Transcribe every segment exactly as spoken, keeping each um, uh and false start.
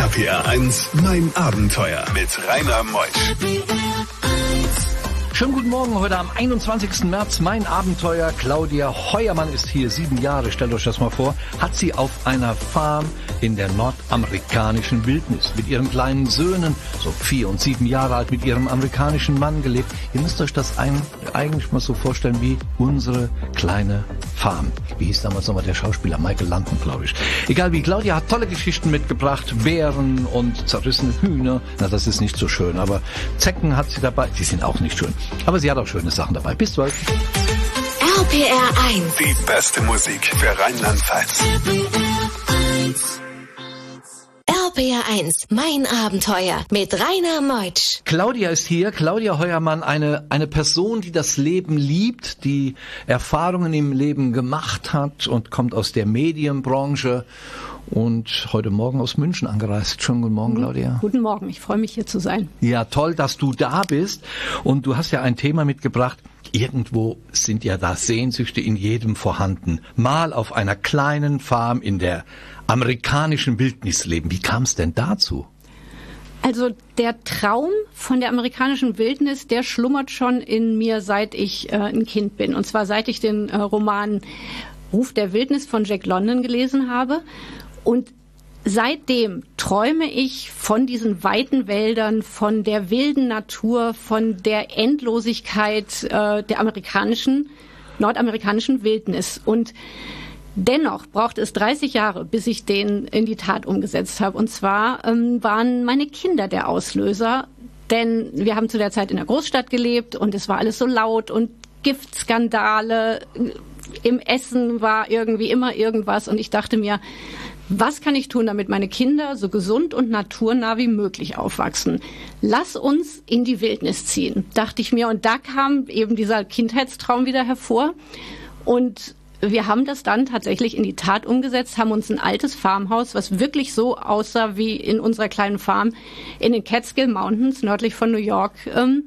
R P R eins, mein Abenteuer mit Rainer Meusch. Schönen guten Morgen, heute am einundzwanzigsten März, mein Abenteuer. Claudia Heuermann ist hier, sieben Jahre, stellt euch das mal vor, hat sie auf einer Farm in der nordamerikanischen Wildnis mit ihren kleinen Söhnen, so vier und sieben Jahre alt, mit ihrem amerikanischen Mann gelebt. Ihr müsst euch das ein, eigentlich mal so vorstellen wie unsere kleine Farm. Wie hieß damals nochmal der Schauspieler? Michael Landon, glaube ich. Egal wie, Claudia hat tolle Geschichten mitgebracht, Bären und zerrissene Hühner. Na, das ist nicht so schön, aber Zecken hat sie dabei, die sind auch nicht schön. Aber sie hat auch schöne Sachen dabei. Bis bald. R P R eins. Die beste Musik für Rheinland-Pfalz. R P R eins, mein Abenteuer mit Rainer Meutsch. Claudia ist hier. Claudia Heuermann, eine, eine Person, die das Leben liebt, die Erfahrungen im Leben gemacht hat und kommt aus der Medienbranche und heute Morgen aus München angereist. Schönen guten Morgen, Claudia. Guten Morgen, ich freue mich, hier zu sein. Ja, toll, dass du da bist. Und du hast ja ein Thema mitgebracht. Irgendwo sind ja da Sehnsüchte in jedem vorhanden. Mal auf einer kleinen Farm in der amerikanischen Wildnis leben. Wie kam es denn dazu? Also der Traum von der amerikanischen Wildnis, der schlummert schon in mir, seit ich äh, ein Kind bin. Und zwar seit ich den äh, Roman Ruf der Wildnis von Jack London gelesen habe. Und seitdem träume ich von diesen weiten Wäldern, von der wilden Natur, von der Endlosigkeit äh, der amerikanischen, nordamerikanischen Wildnis. Und dennoch brauchte es dreißig Jahre, bis ich den in die Tat umgesetzt habe. Und zwar ähm, waren meine Kinder der Auslöser, denn wir haben zu der Zeit in der Großstadt gelebt und es war alles so laut und Giftskandale. Im Essen war irgendwie immer irgendwas und ich dachte mir, was kann ich tun, damit meine Kinder so gesund und naturnah wie möglich aufwachsen? Lass uns in die Wildnis ziehen, dachte ich mir. Und da kam eben dieser Kindheitstraum wieder hervor. Und wir haben das dann tatsächlich in die Tat umgesetzt, haben uns ein altes Farmhaus, was wirklich so aussah wie in unserer kleinen Farm, in den Catskill Mountains, nördlich von New York, ähm,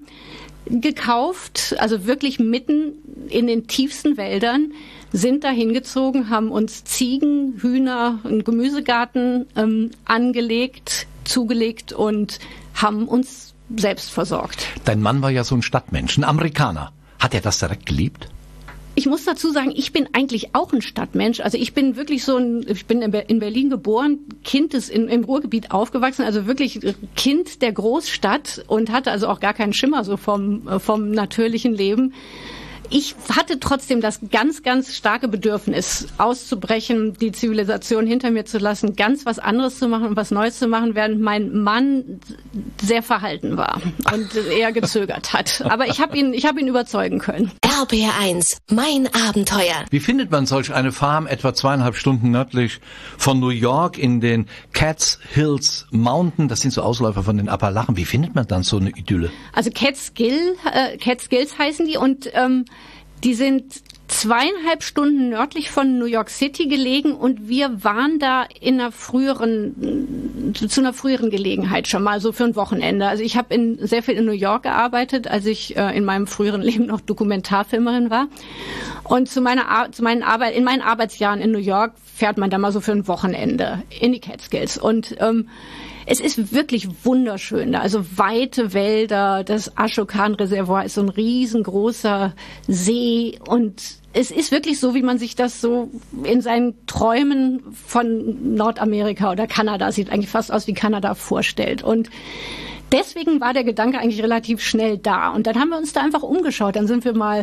gekauft. Also wirklich mitten in den tiefsten Wäldern. Sind da hingezogen, haben uns Ziegen, Hühner, einen Gemüsegarten ähm, angelegt, zugelegt und haben uns selbst versorgt. Dein Mann war ja so ein Stadtmensch, ein Amerikaner. Hat er das direkt geliebt? Ich muss dazu sagen, ich bin eigentlich auch ein Stadtmensch. Also ich bin wirklich so ein, ich bin in Berlin geboren, Kind des in, im Ruhrgebiet aufgewachsen, also wirklich Kind der Großstadt und hatte also auch gar keinen Schimmer so vom, vom natürlichen Leben. Ich hatte trotzdem das ganz, ganz starke Bedürfnis, auszubrechen, die Zivilisation hinter mir zu lassen, ganz was anderes zu machen und was Neues zu machen, während mein Mann sehr verhalten war und eher gezögert hat. Aber ich habe ihn, ich habe ihn überzeugen können. R P R eins, mein Abenteuer. Wie findet man solch eine Farm etwa zweieinhalb Stunden nördlich von New York in den Catskills Mountain? Das sind so Ausläufer von den Appalachen. Wie findet man dann so eine Idylle? Also Catskill, äh, Catskills heißen die und ähm, die sind zweieinhalb Stunden nördlich von New York City gelegen und wir waren da in einer früheren, zu einer früheren Gelegenheit schon mal, so für ein Wochenende. Also ich habe in, sehr viel in New York gearbeitet, als ich äh, in meinem früheren Leben noch Dokumentarfilmerin war. Und zu meiner, zu meinen Arbeit, in meinen Arbeitsjahren in New York fährt man da mal so für ein Wochenende in die Catskills. Und ähm, es ist wirklich wunderschön da, also weite Wälder, das Ashokan-Reservoir ist so ein riesengroßer See und es ist wirklich so, wie man sich das so in seinen Träumen von Nordamerika oder Kanada, sieht eigentlich fast aus wie Kanada, vorstellt. Und deswegen war der Gedanke eigentlich relativ schnell da. Und dann haben wir uns da einfach umgeschaut. Dann sind wir mal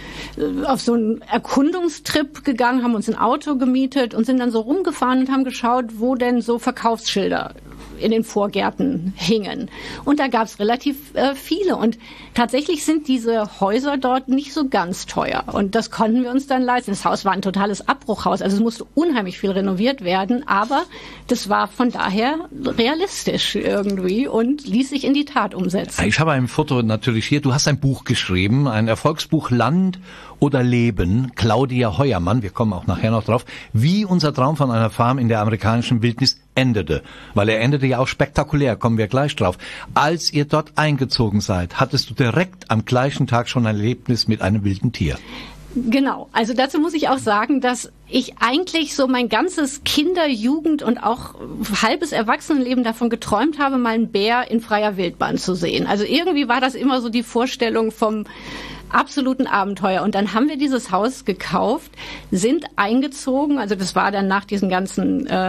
auf so einen Erkundungstrip gegangen, haben uns ein Auto gemietet und sind dann so rumgefahren und haben geschaut, wo denn so Verkaufsschilder in den Vorgärten hingen. Und da gab es relativ äh, viele. Und tatsächlich sind diese Häuser dort nicht so ganz teuer. Und das konnten wir uns dann leisten. Das Haus war ein totales Abbruchhaus. Also es musste unheimlich viel renoviert werden. Aber das war von daher realistisch irgendwie und ließ sich in die Tat umsetzen. Ich habe ein Foto natürlich hier. Du hast ein Buch geschrieben, ein Erfolgsbuch Land oder Leben, Claudia Heuermann, wir kommen auch nachher noch drauf, wie unser Traum von einer Farm in der amerikanischen Wildnis endete. Weil er endete ja auch spektakulär, kommen wir gleich drauf. Als ihr dort eingezogen seid, hattest du direkt am gleichen Tag schon ein Erlebnis mit einem wilden Tier. Genau, also dazu muss ich auch sagen, dass ich eigentlich so mein ganzes Kinder-, Jugend- und auch halbes Erwachsenenleben davon geträumt habe, mal einen Bär in freier Wildbahn zu sehen. Also irgendwie war das immer so die Vorstellung vom absoluten Abenteuer. Und dann haben wir dieses Haus gekauft, sind eingezogen, also das war dann nach diesen ganzen äh,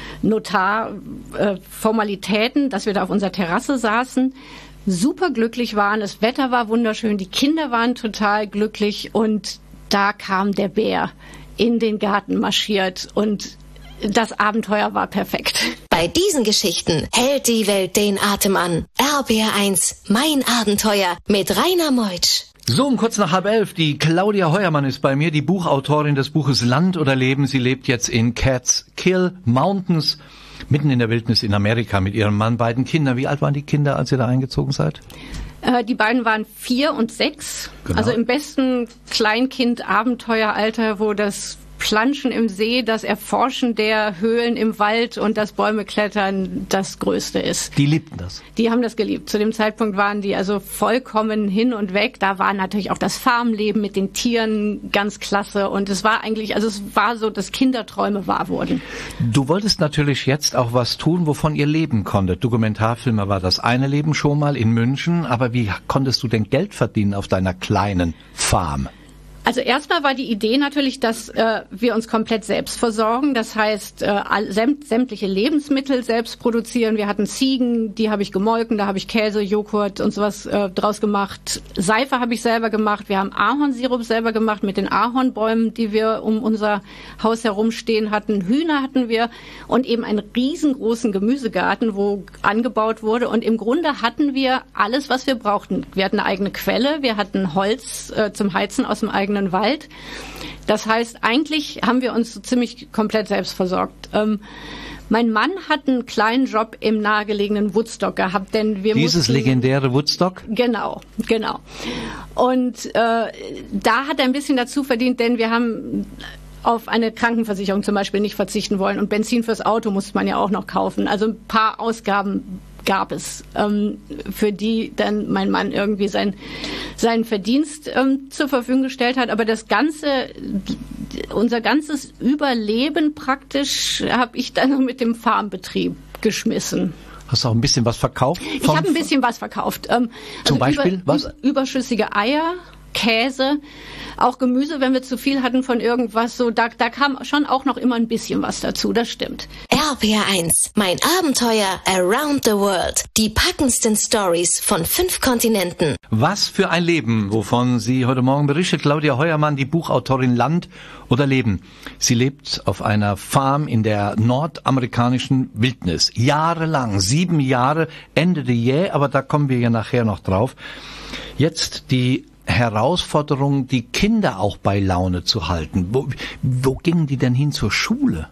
Notarformalitäten, äh, dass wir da auf unserer Terrasse saßen, super glücklich waren, das Wetter war wunderschön, die Kinder waren total glücklich und da kam der Bär in den Garten marschiert und das Abenteuer war perfekt. Bei diesen Geschichten hält die Welt den Atem an. R B R eins, mein Abenteuer mit Rainer Meutsch. So, um kurz nach halb elf, die Claudia Heuermann ist bei mir, die Buchautorin des Buches Land oder Leben. Sie lebt jetzt in Catskill Mountains, mitten in der Wildnis in Amerika mit ihrem Mann, beiden Kindern. Wie alt waren die Kinder, als ihr da eingezogen seid? Äh, die beiden waren vier und sechs. Genau. Also im besten Kleinkind-Abenteueralter, wo das Planschen im See, das Erforschen der Höhlen im Wald und das Bäumeklettern das Größte ist. Die liebten das? Die haben das geliebt. Zu dem Zeitpunkt waren die also vollkommen hin und weg. Da war natürlich auch das Farmleben mit den Tieren ganz klasse. Und es war eigentlich, also es war so, dass Kinderträume wahr wurden. Du wolltest natürlich jetzt auch was tun, wovon ihr leben konntet. Dokumentarfilmer war das eine Leben schon mal in München. Aber wie konntest du denn Geld verdienen auf deiner kleinen Farm? Also erstmal war die Idee natürlich, dass äh, wir uns komplett selbst versorgen. Das heißt, äh, all, sämt, sämtliche Lebensmittel selbst produzieren. Wir hatten Ziegen, die habe ich gemolken, da habe ich Käse, Joghurt und sowas äh, draus gemacht. Seife habe ich selber gemacht. Wir haben Ahornsirup selber gemacht mit den Ahornbäumen, die wir um unser Haus herumstehen hatten. Hühner hatten wir und eben einen riesengroßen Gemüsegarten, wo angebaut wurde. Und im Grunde hatten wir alles, was wir brauchten. Wir hatten eine eigene Quelle, wir hatten Holz äh, zum Heizen aus dem eigenen Wald. Das heißt, eigentlich haben wir uns so ziemlich komplett selbst versorgt. Ähm, mein Mann hat einen kleinen Job im nahegelegenen Woodstock gehabt, denn wir Dieses mussten, legendäre Woodstock? Genau, genau. Und äh, da hat er ein bisschen dazu verdient, denn wir haben auf eine Krankenversicherung zum Beispiel nicht verzichten wollen und Benzin fürs Auto musste man ja auch noch kaufen. Also ein paar Ausgaben gab es, ähm, für die dann mein Mann irgendwie sein, seinen Verdienst ähm, zur Verfügung gestellt hat. Aber das ganze, unser ganzes Überleben praktisch habe ich dann mit dem Farmbetrieb geschmissen. Hast du auch ein bisschen was verkauft? Ich habe ein bisschen was verkauft. Ähm, Zum also Beispiel über, was? Über, überschüssige Eier, Käse, auch Gemüse, wenn wir zu viel hatten von irgendwas, so da, da kam schon auch noch immer ein bisschen was dazu, das stimmt. R B R eins, mein Abenteuer around the world. Die packendsten Stories von fünf Kontinenten. Was für ein Leben, wovon sie heute Morgen berichtet, Claudia Heuermann, die Buchautorin Land oder Leben. Sie lebt auf einer Farm in der nordamerikanischen Wildnis. Jahrelang, sieben Jahre, endete jäh, aber da kommen wir ja nachher noch drauf. Jetzt die Herausforderung, die Kinder auch bei Laune zu halten. Wo, wo gingen die denn hin zur Schule?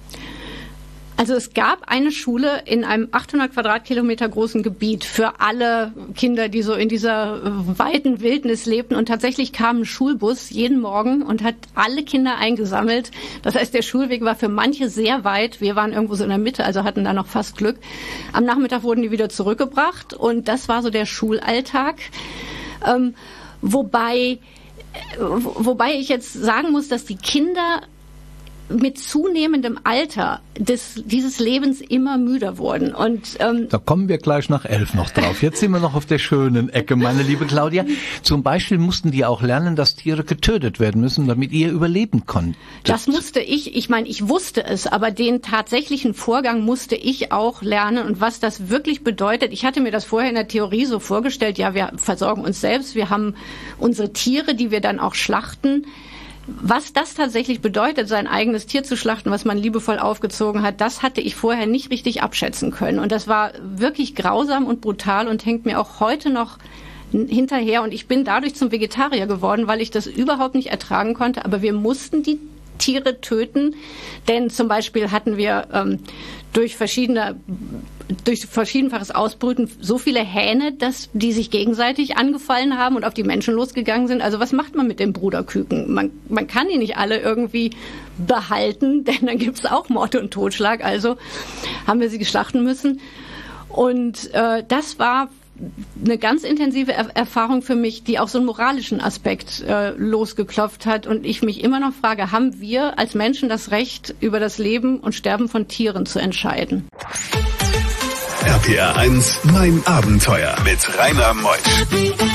Also es gab eine Schule in einem achthundert Quadratkilometer großen Gebiet für alle Kinder, die so in dieser weiten Wildnis lebten. Und tatsächlich kam ein Schulbus jeden Morgen und hat alle Kinder eingesammelt. Das heißt, der Schulweg war für manche sehr weit. Wir waren irgendwo so in der Mitte, also hatten da noch fast Glück. Am Nachmittag wurden die wieder zurückgebracht und das war so der Schulalltag. Ähm, wobei, wobei ich jetzt sagen muss, dass die Kinder mit zunehmendem Alter des, dieses Lebens immer müder wurden. Und ähm, da kommen wir gleich nach elf noch drauf. Jetzt sind wir noch auf der schönen Ecke, meine liebe Claudia. Zum Beispiel mussten die auch lernen, dass Tiere getötet werden müssen, damit ihr überleben konntet. Das musste ich, ich meine, ich wusste es, aber den tatsächlichen Vorgang musste ich auch lernen und was das wirklich bedeutet. Ich hatte mir das vorher in der Theorie so vorgestellt, ja, wir versorgen uns selbst, wir haben unsere Tiere, die wir dann auch schlachten. Was das tatsächlich bedeutet, sein eigenes Tier zu schlachten, was man liebevoll aufgezogen hat, das hatte ich vorher nicht richtig abschätzen können. Und das war wirklich grausam und brutal und hängt mir auch heute noch hinterher. Und ich bin dadurch zum Vegetarier geworden, weil ich das überhaupt nicht ertragen konnte. Aber wir mussten die Tiere töten, denn zum Beispiel hatten wir ähm, durch verschiedene durch verschiedenfaches Ausbrüten so viele Hähne, dass die sich gegenseitig angefallen haben und auf die Menschen losgegangen sind. Also was macht man mit den Bruderküken? Man, man kann die nicht alle irgendwie behalten, denn dann gibt es auch Mord und Totschlag. Also haben wir sie geschlachten müssen. Und äh, das war eine ganz intensive er- Erfahrung für mich, die auch so einen moralischen Aspekt äh, losgeklopft hat. Und ich mich immer noch frage, haben wir als Menschen das Recht, über das Leben und Sterben von Tieren zu entscheiden? R P R eins, mein Abenteuer mit Rainer Meusch.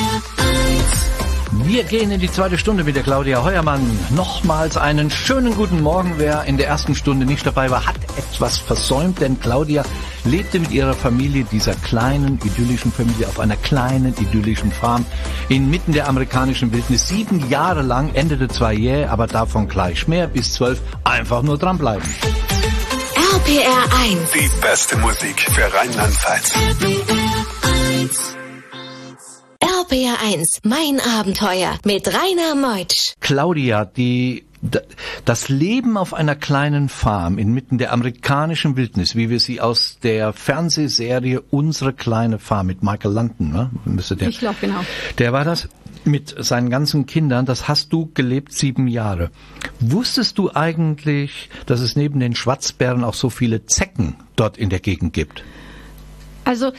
Wir gehen in die zweite Stunde mit der Claudia Heuermann. Nochmals einen schönen guten Morgen. Wer in der ersten Stunde nicht dabei war, hat etwas versäumt, denn Claudia lebte mit ihrer Familie, dieser kleinen, idyllischen Familie, auf einer kleinen, idyllischen Farm inmitten der amerikanischen Wildnis. Sieben Jahre lang, endete zwar jäh, aber davon gleich mehr, bis zwölf, einfach nur dranbleiben. R P R eins. Die beste Musik für Rheinland-Pfalz. R P R eins, mein Abenteuer mit Rainer Meutsch. Claudia, die, das Leben auf einer kleinen Farm inmitten der amerikanischen Wildnis, wie wir sie aus der Fernsehserie Unsere kleine Farm mit Michael Landon, ne? Müsste der, Ich glaube, genau. Der war das mit seinen ganzen Kindern, das hast du gelebt sieben Jahre. Wusstest du eigentlich, dass es neben den Schwarzbären auch so viele Zecken dort in der Gegend gibt? Also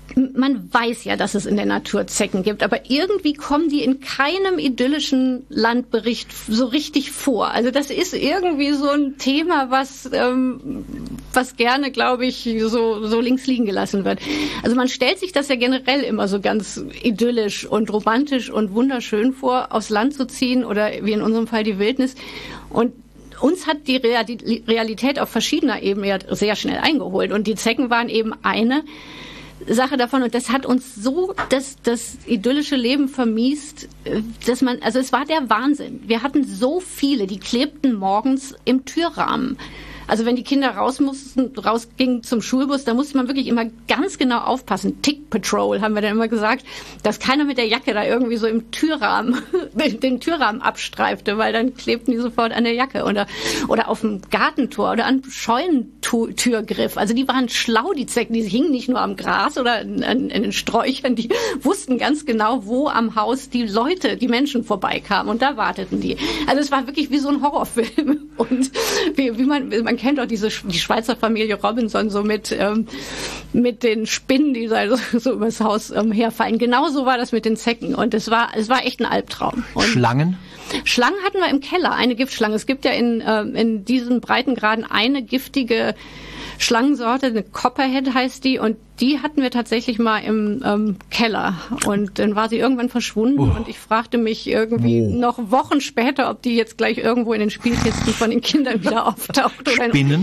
man weiß ja, dass es in der Natur Zecken gibt, aber irgendwie kommen die in keinem idyllischen Landbericht so richtig vor. Also das ist irgendwie so ein Thema, was ähm, was gerne, glaube ich, so so links liegen gelassen wird. Also man stellt sich das ja generell immer so ganz idyllisch und romantisch und wunderschön vor, aufs Land zu ziehen oder wie in unserem Fall die Wildnis. Und uns hat die Realität auf verschiedener Ebene ja sehr schnell eingeholt und die Zecken waren eben eine Sache davon, und das hat uns so das, das idyllische Leben vermiest, dass man, also es war der Wahnsinn. Wir hatten so viele, die klebten morgens im Türrahmen. Also wenn die Kinder raus mussten, rausgingen zum Schulbus, da musste man wirklich immer ganz genau aufpassen. Tick Patrol haben wir dann immer gesagt, dass keiner mit der Jacke da irgendwie so im Türrahmen, den Türrahmen abstreifte, weil dann klebten die sofort an der Jacke oder, oder auf dem Gartentor oder an Scheunentürgriff. Also die waren schlau, die Zecken, die hingen nicht nur am Gras oder an, an, in den Sträuchern, die wussten ganz genau, wo am Haus die Leute, die Menschen vorbeikamen und da warteten die. Also es war wirklich wie so ein Horrorfilm und wie, wie man, man kennt auch diese die Schweizer Familie Robinson so mit ähm, mit den Spinnen, die da so, so übers Haus ähm, herfallen. Genauso war das mit den Zecken und es war es war echt ein Albtraum. Und Schlangen? Schlangen hatten wir im Keller, eine Giftschlange. Es gibt ja in äh, in diesen Breitengraden eine giftige Schlangensorte, eine Copperhead heißt die, und die hatten wir tatsächlich mal im ähm, Keller. Und dann war sie irgendwann verschwunden uh. und ich fragte mich irgendwie uh. noch Wochen später, ob die jetzt gleich irgendwo in den Spielkisten von den Kindern wieder auftaucht. Oder Spinnen?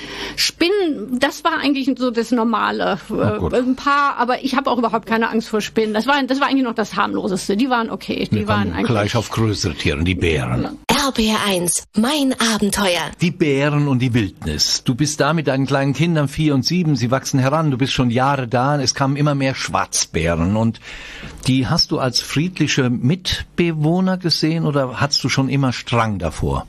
Spinnen, das war eigentlich so das Normale. Oh, äh, ein paar, aber ich habe auch überhaupt keine Angst vor Spinnen. Das war, das war eigentlich noch das harmloseste. Die waren okay. Die Wir waren eigentlich gleich auf größere Tiere, die Bären. R P R eins, mein Abenteuer. Die Bären und die Wildnis. Du bist da mit deinen kleinen Kindern, vier und sieben, sie wachsen heran, du bist schon Jahre da, es kamen immer mehr Schwarzbären und die hast du als friedliche Mitbewohner gesehen oder hattest du schon immer Strang davor?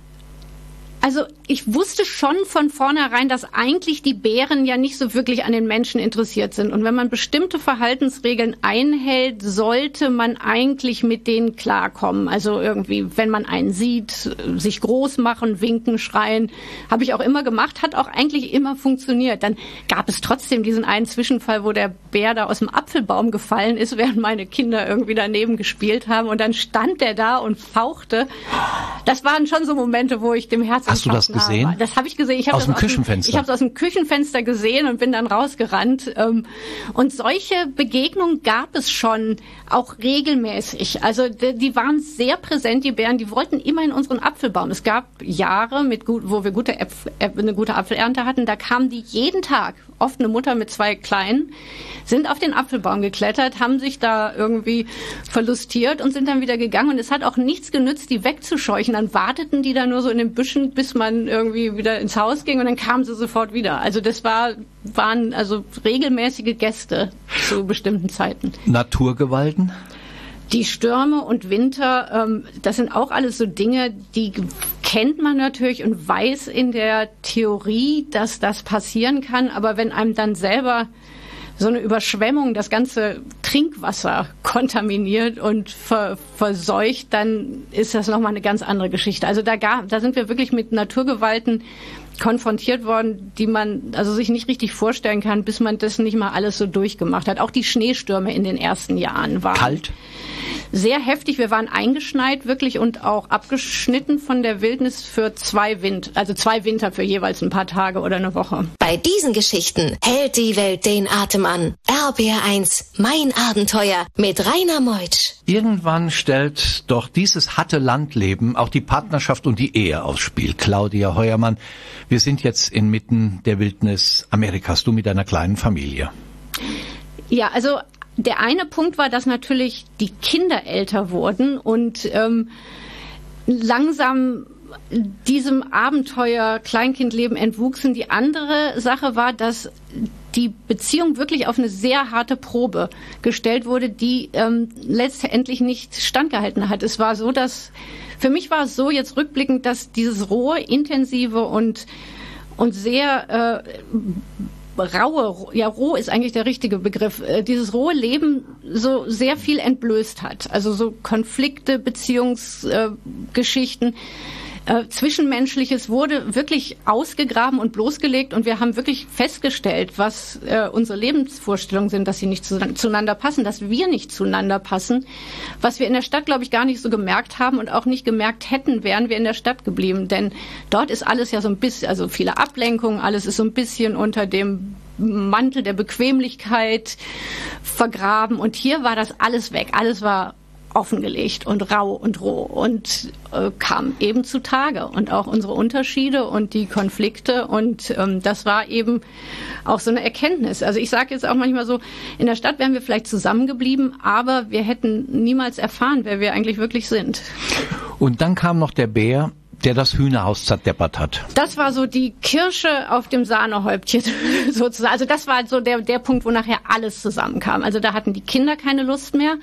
Also ich wusste schon von vornherein, dass eigentlich die Bären ja nicht so wirklich an den Menschen interessiert sind. Und wenn man bestimmte Verhaltensregeln einhält, sollte man eigentlich mit denen klarkommen. Also irgendwie, wenn man einen sieht, sich groß machen, winken, schreien, habe ich auch immer gemacht, hat auch eigentlich immer funktioniert. Dann gab es trotzdem diesen einen Zwischenfall, wo der Bär da aus dem Apfelbaum gefallen ist, während meine Kinder irgendwie daneben gespielt haben. Und dann stand der da und fauchte. Das waren schon so Momente, wo ich dem Herzen Hast du das gesehen? War. Das habe ich gesehen. Ich hab aus dem das Küchenfenster? Aus dem, ich habe es aus dem Küchenfenster gesehen und bin dann rausgerannt. Und solche Begegnungen gab es schon auch regelmäßig. Also die waren sehr präsent, die Bären. Die wollten immer in unseren Apfelbaum. Es gab Jahre, mit gut, wo wir gute Äpfel, eine gute Apfelernte hatten. Da kamen die jeden Tag, oft eine Mutter mit zwei Kleinen, sind auf den Apfelbaum geklettert, haben sich da irgendwie verlustiert und sind dann wieder gegangen. Und es hat auch nichts genützt, die wegzuscheuchen. Dann warteten die da nur so in den Büschen, bis man irgendwie wieder ins Haus ging und dann kamen sie sofort wieder. Also das war, waren also regelmäßige Gäste zu bestimmten Zeiten. Naturgewalten? Die Stürme und Winter, ähm, das sind auch alles so Dinge, die kennt man natürlich und weiß in der Theorie, dass das passieren kann. Aber wenn einem dann selber so eine Überschwemmung das ganze Trinkwasser kontaminiert und ver, verseucht, dann ist das nochmal eine ganz andere Geschichte. Also da, gab, da sind wir wirklich mit Naturgewalten konfrontiert worden, die man also sich nicht richtig vorstellen kann, bis man das nicht mal alles so durchgemacht hat. Auch die Schneestürme in den ersten Jahren waren kalt, sehr heftig. Wir waren eingeschneit wirklich und auch abgeschnitten von der Wildnis für zwei Wind, also zwei Winter für jeweils ein paar Tage oder eine Woche. Bei diesen Geschichten hält die Welt den Atem an. R B R eins, mein Abenteuer mit Rainer Meutsch. Irgendwann stellt doch dieses harte Landleben auch die Partnerschaft und die Ehe aufs Spiel. Claudia Heuermann, wir sind jetzt inmitten der Wildnis Amerikas, du mit deiner kleinen Familie. Ja, also der eine Punkt war, dass natürlich die Kinder älter wurden und ähm, langsam diesem Abenteuer Kleinkindleben entwuchsen. Die andere Sache war, dass die Beziehung wirklich auf eine sehr harte Probe gestellt wurde, die ähm, letztendlich nicht standgehalten hat. Es war so, dass, für mich war es so jetzt rückblickend, dass dieses rohe, intensive und, und sehr äh, raue, ja roh ist eigentlich der richtige Begriff, äh, dieses rohe Leben so sehr viel entblößt hat. Also so Konflikte, Beziehungsgeschichten, äh, Zwischenmenschliches wurde wirklich ausgegraben und bloßgelegt und wir haben wirklich festgestellt, was äh, unsere Lebensvorstellungen sind, dass sie nicht zu, zueinander passen, dass wir nicht zueinander passen, was wir in der Stadt, glaube ich, gar nicht so gemerkt haben und auch nicht gemerkt hätten, wären wir in der Stadt geblieben, denn dort ist alles ja so ein bisschen, also viele Ablenkungen, alles ist so ein bisschen unter dem Mantel der Bequemlichkeit vergraben und hier war das alles weg, alles war offengelegt und rau und roh und äh, kam eben zutage und auch unsere Unterschiede und die Konflikte und ähm, das war eben auch so eine Erkenntnis. Also ich sage jetzt auch manchmal so, in der Stadt wären wir vielleicht zusammengeblieben, aber wir hätten niemals erfahren, wer wir eigentlich wirklich sind. Und dann kam noch der Bär, der das Hühnerhaus zerdeppert hat. Das war so die Kirsche auf dem Sahnehäubchen sozusagen. Also das war so der, der Punkt, wo nachher alles zusammenkam. Also da hatten die Kinder keine Lust mehr.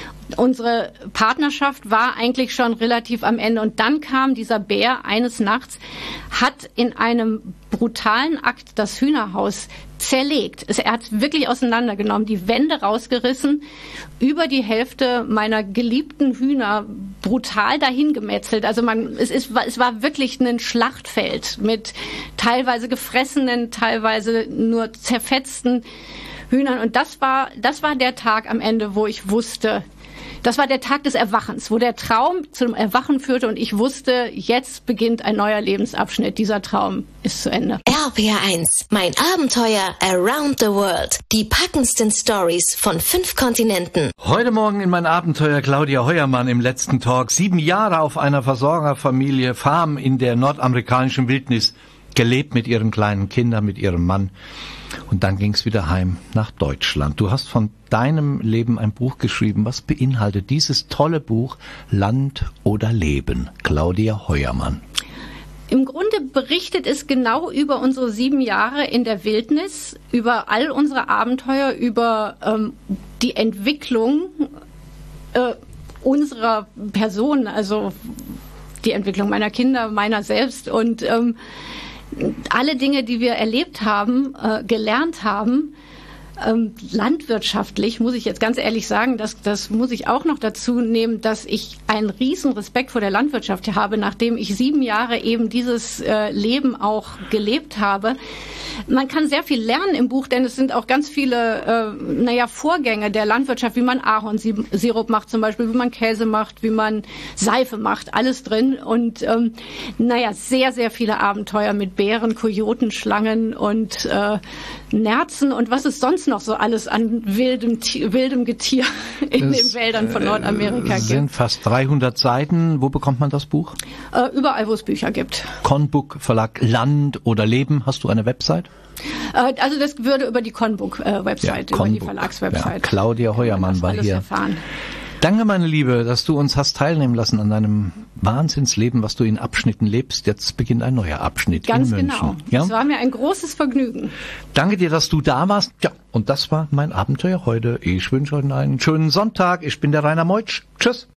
Unsere Partnerschaft war eigentlich schon relativ am Ende. Und dann kam dieser Bär eines Nachts, hat in einem brutalen Akt das Hühnerhaus zerlegt. Er hat es wirklich auseinandergenommen, die Wände rausgerissen, über die Hälfte meiner geliebten Hühner brutal dahingemetzelt. Also man, es, ist, es war wirklich ein Schlachtfeld mit teilweise gefressenen, teilweise nur zerfetzten Hühnern. Und das war, das war der Tag am Ende, wo ich wusste, das war der Tag des Erwachens, wo der Traum zum Erwachen führte und ich wusste, jetzt beginnt ein neuer Lebensabschnitt. Dieser Traum ist zu Ende. R B R eins, mein Abenteuer around the world. Die packendsten Stories von fünf Kontinenten. Heute Morgen in mein Abenteuer Claudia Heuermann im letzten Talk. Sieben Jahre auf einer Versorgerfamilie, Farm in der nordamerikanischen Wildnis, gelebt mit ihren kleinen Kindern, mit ihrem Mann. Und dann ging's wieder heim nach Deutschland. Du hast von deinem Leben ein Buch geschrieben. Was beinhaltet dieses tolle Buch Land oder Leben? Claudia Heuermann. Im Grunde berichtet es genau über unsere sieben Jahre in der Wildnis, über all unsere Abenteuer, über ähm, die Entwicklung äh, unserer Person, also die Entwicklung meiner Kinder, meiner selbst und ähm, alle Dinge, die wir erlebt haben, äh, gelernt haben. Ähm, landwirtschaftlich muss ich jetzt ganz ehrlich sagen, das, das muss ich auch noch dazu nehmen, dass ich einen riesen Respekt vor der Landwirtschaft habe, nachdem ich sieben Jahre eben dieses äh, Leben auch gelebt habe. Man kann sehr viel lernen im Buch, denn es sind auch ganz viele äh, naja, Vorgänge der Landwirtschaft, wie man Ahornsirup macht zum Beispiel, wie man Käse macht, wie man Seife macht, alles drin. Und ähm, naja, sehr, sehr viele Abenteuer mit Bären, Kojoten, Schlangen und äh, Nerzen und was es sonst noch so alles an wildem, wildem Getier in es, den Wäldern von Nordamerika gibt. Es sind fast dreihundert Seiten. Wo bekommt man das Buch? Äh, überall, wo es Bücher gibt. Conbook Verlag Land oder Leben. Hast du eine Website? Äh, also das würde über die Conbook-Website, ja, über die Verlagswebsite. Ja, Claudia Heuermann war hier. Erfahren. Danke, meine Liebe, dass du uns hast teilnehmen lassen an deinem Wahnsinnsleben, was du in Abschnitten lebst. Jetzt beginnt ein neuer Abschnitt Ganz in München. Genau. Ja? Es war mir ein großes Vergnügen. Danke dir, dass du da warst. Ja, und das war mein Abenteuer heute. Ich wünsche euch einen schönen Sonntag. Ich bin der Rainer Meutsch. Tschüss.